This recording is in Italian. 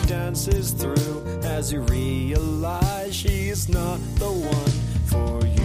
dances through as you realize she is not the one for you.